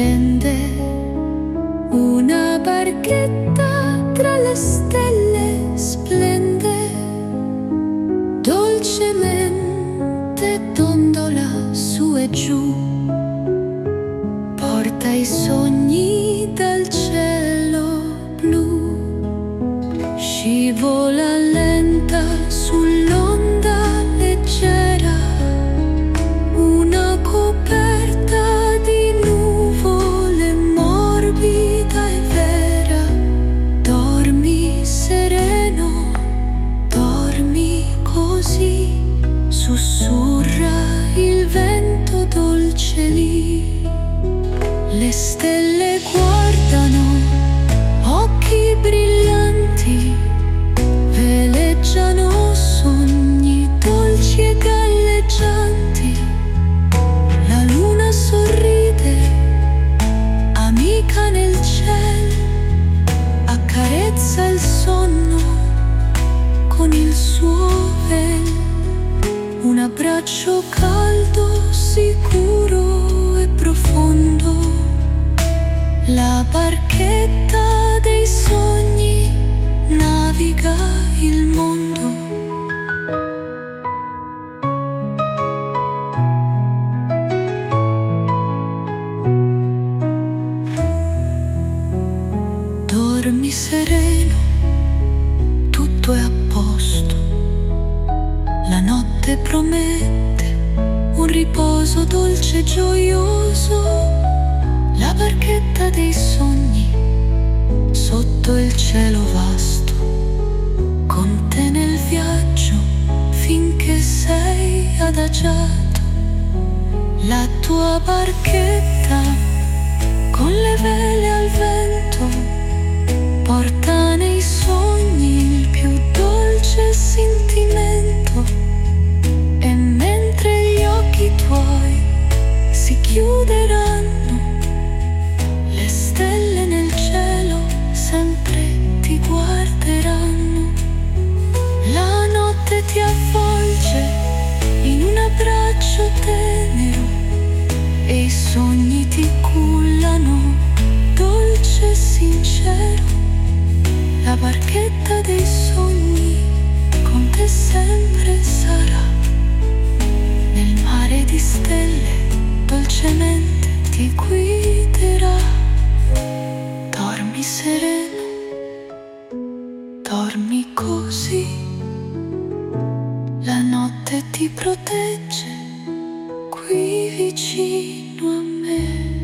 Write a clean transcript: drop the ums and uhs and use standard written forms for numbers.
scende una barchetta tra le stelle, splende dolcemente, dondola su e giù, porta i sogni dal cielo blu, scivola lenta sull'onda leggera, una coperta di nuvole morbida e vera. Dormi sereno, dormi così, sussurra il vento dolce lì. Le stelle guardano, occhi brillanti, veleggiano sogni dolci e galleggianti. La luna sorride, amica nel cielo, accarezza il sonno con il suo velo. Un abbraccio caldo, sicuro e profondo. La barchetta dei sogni naviga il mondo. Dormi sereno, tutto è a posto. La notte promette un riposo dolce e gioioso. La barchetta dei sogni sotto il cielo vasto, con te nel viaggio finché sei adagiato. La tua barchetta con le vele al vento porta nei sogni il più dolce sentimento. E mentre gli occhi tuoi si chiuderanno, le stelle nel cielo sempre ti guarderanno. La notte ti avvolge in un abbraccio tenero e i sogni ti cullano, dolce e sincero. La barchetta dei sogni con te sempre sarà, nel mare di stelle dolcemente ti guiderà. Dormi sereno, dormi così, la notte ti protegge qui vicino a me.